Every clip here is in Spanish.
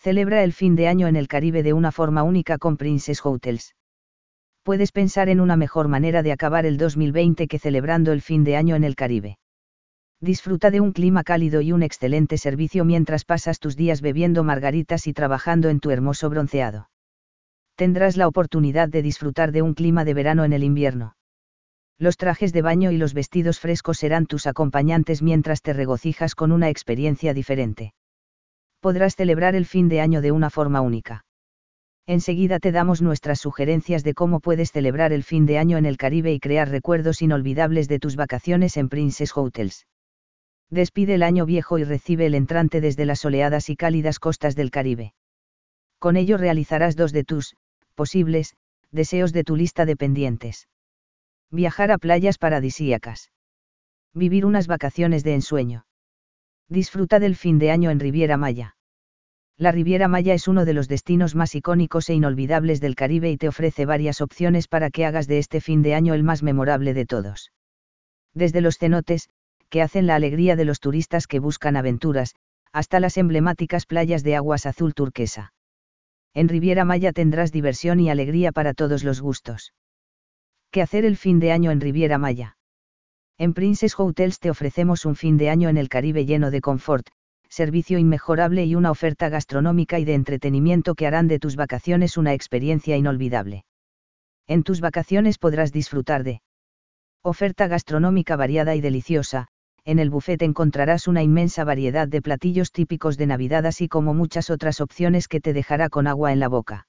Celebra el fin de año en el Caribe de una forma única con Princess Hotels. Puedes pensar en una mejor manera de acabar el 2020 que celebrando el fin de año en el Caribe. Disfruta de un clima cálido y un excelente servicio mientras pasas tus días bebiendo margaritas y trabajando en tu hermoso bronceado. Tendrás la oportunidad de disfrutar de un clima de verano en el invierno. Los trajes de baño y los vestidos frescos serán tus acompañantes mientras te regocijas con una experiencia diferente. Podrás celebrar el fin de año de una forma única. Enseguida te damos nuestras sugerencias de cómo puedes celebrar el fin de año en el Caribe y crear recuerdos inolvidables de tus vacaciones en Princess Hotels. Despide el año viejo y recibe el entrante desde las soleadas y cálidas costas del Caribe. Con ello realizarás 2 de tus posibles deseos de tu lista de pendientes. Viajar a playas paradisíacas. Vivir unas vacaciones de ensueño. Disfruta del fin de año en Riviera Maya. La Riviera Maya es uno de los destinos más icónicos e inolvidables del Caribe y te ofrece varias opciones para que hagas de este fin de año el más memorable de todos. Desde los cenotes, que hacen la alegría de los turistas que buscan aventuras, hasta las emblemáticas playas de aguas azul turquesa. En Riviera Maya tendrás diversión y alegría para todos los gustos. ¿Qué hacer el fin de año en Riviera Maya? En Princess Hotels te ofrecemos un fin de año en el Caribe lleno de confort, servicio inmejorable y una oferta gastronómica y de entretenimiento que harán de tus vacaciones una experiencia inolvidable. En tus vacaciones podrás disfrutar de oferta gastronómica variada y deliciosa. En el buffet encontrarás una inmensa variedad de platillos típicos de Navidad así como muchas otras opciones que te dejará con agua en la boca.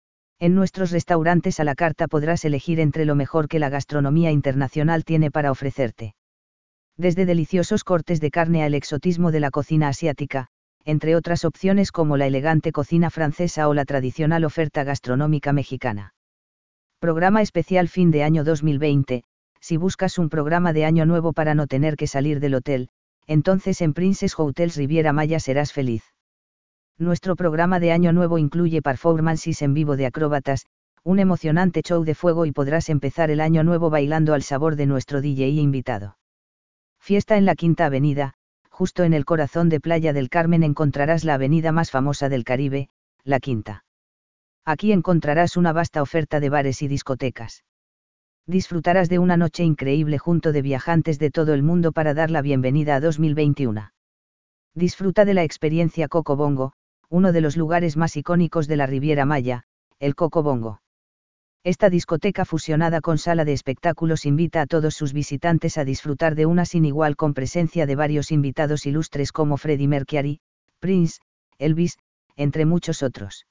En nuestros restaurantes a la carta podrás elegir entre lo mejor que la gastronomía internacional tiene para ofrecerte. Desde deliciosos cortes de carne al exotismo de la cocina asiática, entre otras opciones como la elegante cocina francesa o la tradicional oferta gastronómica mexicana. Programa especial fin de año 2020. Si buscas un programa de año nuevo para no tener que salir del hotel, entonces en Princess Hotels Riviera Maya serás feliz. Nuestro programa de año nuevo incluye performances en vivo de acróbatas, un emocionante show de fuego y podrás empezar el año nuevo bailando al sabor de nuestro DJ invitado. Fiesta en la Quinta Avenida. Justo en el corazón de Playa del Carmen encontrarás la avenida más famosa del Caribe, La Quinta. Aquí encontrarás una vasta oferta de bares y discotecas. Disfrutarás de una noche increíble junto de viajantes de todo el mundo para dar la bienvenida a 2021. Disfruta de la experiencia Coco Bongo, uno de los lugares más icónicos de la Riviera Maya, el Coco Bongo. Esta discoteca fusionada con sala de espectáculos invita a todos sus visitantes a disfrutar de una sin igual con presencia de varios invitados ilustres como Freddie Mercury, Prince, Elvis, entre muchos otros.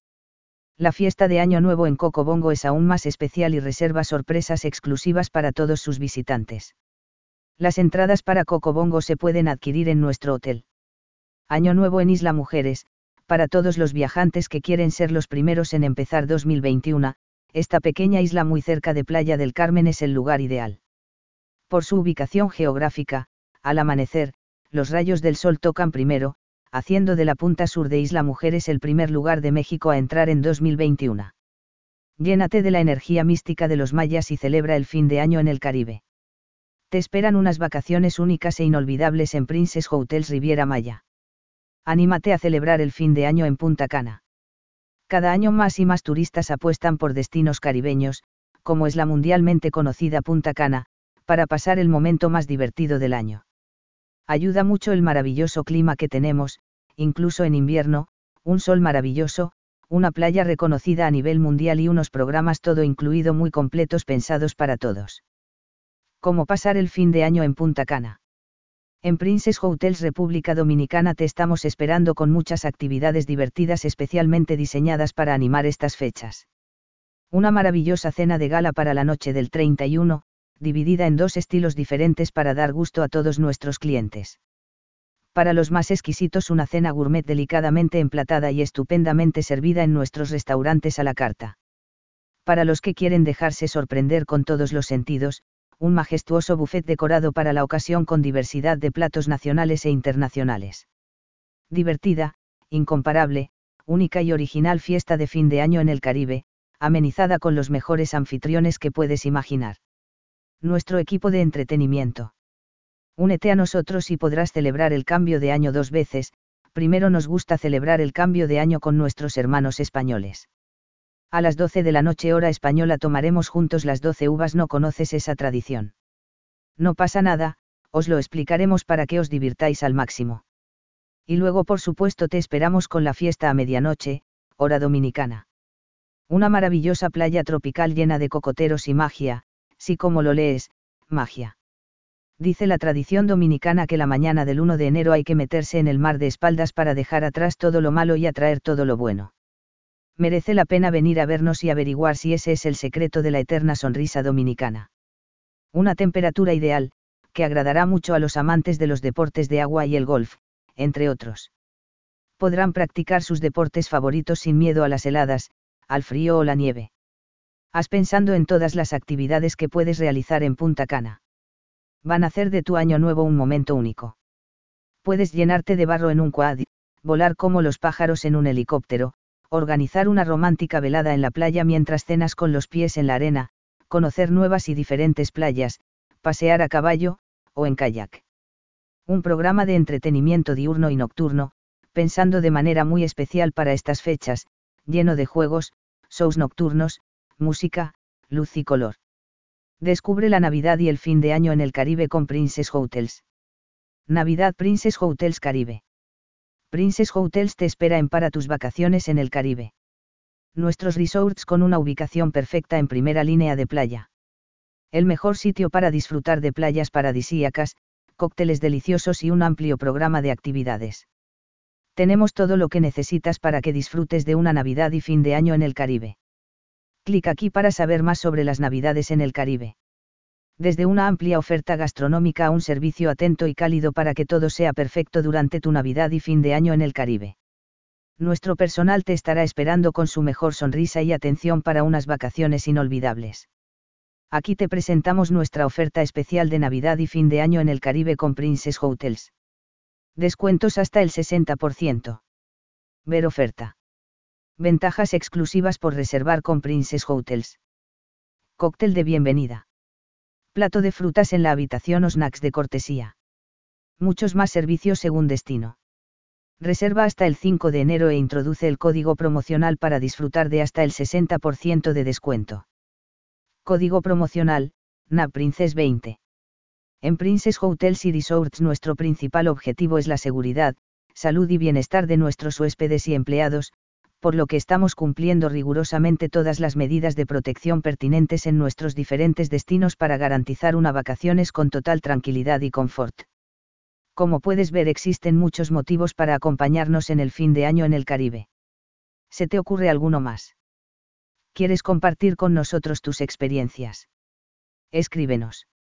La fiesta de Año Nuevo en Coco Bongo es aún más especial y reserva sorpresas exclusivas para todos sus visitantes. Las entradas para Coco Bongo se pueden adquirir en nuestro hotel. Año Nuevo en Isla Mujeres. Para todos los viajantes que quieren ser los primeros en empezar 2021, esta pequeña isla muy cerca de Playa del Carmen es el lugar ideal. Por su ubicación geográfica, al amanecer, los rayos del sol tocan primero, haciendo de la punta sur de Isla Mujeres el primer lugar de México a entrar en 2021. Llénate de la energía mística de los mayas y celebra el fin de año en el Caribe. Te esperan unas vacaciones únicas e inolvidables en Princess Hotels Riviera Maya. Anímate a celebrar el fin de año en Punta Cana. Cada año más y más turistas apuestan por destinos caribeños, como es la mundialmente conocida Punta Cana, para pasar el momento más divertido del año. Ayuda mucho el maravilloso clima que tenemos, incluso en invierno, un sol maravilloso, una playa reconocida a nivel mundial y unos programas todo incluido muy completos pensados para todos. ¿Cómo pasar el fin de año en Punta Cana? En Princess Hotels República Dominicana te estamos esperando con muchas actividades divertidas especialmente diseñadas para animar estas fechas. Una maravillosa cena de gala para la noche del 31, dividida en 2 estilos diferentes para dar gusto a todos nuestros clientes. Para los más exquisitos una cena gourmet delicadamente emplatada y estupendamente servida en nuestros restaurantes a la carta. Para los que quieren dejarse sorprender con todos los sentidos, un majestuoso buffet decorado para la ocasión con diversidad de platos nacionales e internacionales. Divertida, incomparable, única y original fiesta de fin de año en el Caribe, amenizada con los mejores anfitriones que puedes imaginar. Nuestro equipo de entretenimiento. Únete a nosotros y podrás celebrar el cambio de año 2 veces, primero nos gusta celebrar el cambio de año con nuestros hermanos españoles. A las 12 de la noche hora española tomaremos juntos las 12 uvas. ¿No conoces esa tradición? No pasa nada, os lo explicaremos para que os divirtáis al máximo. Y luego por supuesto te esperamos con la fiesta a medianoche, hora dominicana. Una maravillosa playa tropical llena de cocoteros y magia, sí como lo lees, magia. Dice la tradición dominicana que la mañana del 1 de enero hay que meterse en el mar de espaldas para dejar atrás todo lo malo y atraer todo lo bueno. Merece la pena venir a vernos y averiguar si ese es el secreto de la eterna sonrisa dominicana. Una temperatura ideal, que agradará mucho a los amantes de los deportes de agua y el golf, entre otros. Podrán practicar sus deportes favoritos sin miedo a las heladas, al frío o la nieve. Haz pensando en todas las actividades que puedes realizar en Punta Cana. Van a hacer de tu año nuevo un momento único. Puedes llenarte de barro en un quad, volar como los pájaros en un helicóptero, organizar una romántica velada en la playa mientras cenas con los pies en la arena, conocer nuevas y diferentes playas, pasear a caballo, o en kayak. Un programa de entretenimiento diurno y nocturno, pensando de manera muy especial para estas fechas, lleno de juegos, shows nocturnos, música, luz y color. Descubre la Navidad y el fin de año en el Caribe con Princess Hotels. Navidad Princess Hotels Caribe. Princess Hotels te espera para tus vacaciones en el Caribe. Nuestros resorts con una ubicación perfecta en primera línea de playa. El mejor sitio para disfrutar de playas paradisíacas, cócteles deliciosos y un amplio programa de actividades. Tenemos todo lo que necesitas para que disfrutes de una Navidad y fin de año en el Caribe. Clic aquí para saber más sobre las Navidades en el Caribe. Desde una amplia oferta gastronómica a un servicio atento y cálido para que todo sea perfecto durante tu Navidad y fin de año en el Caribe. Nuestro personal te estará esperando con su mejor sonrisa y atención para unas vacaciones inolvidables. Aquí te presentamos nuestra oferta especial de Navidad y fin de año en el Caribe con Princess Hotels. Descuentos hasta el 60%. Ver oferta. Ventajas exclusivas por reservar con Princess Hotels. Cóctel de bienvenida. Plato de frutas en la habitación o snacks de cortesía. Muchos más servicios según destino. Reserva hasta el 5 de enero e introduce el código promocional para disfrutar de hasta el 60% de descuento. Código promocional, NAPRINCESS20. En Princess Hotels y Resorts nuestro principal objetivo es la seguridad, salud y bienestar de nuestros huéspedes y empleados, por lo que estamos cumpliendo rigurosamente todas las medidas de protección pertinentes en nuestros diferentes destinos para garantizar unas vacaciones con total tranquilidad y confort. Como puedes ver, existen muchos motivos para acompañarnos en el fin de año en el Caribe. ¿Se te ocurre alguno más? ¿Quieres compartir con nosotros tus experiencias? Escríbenos.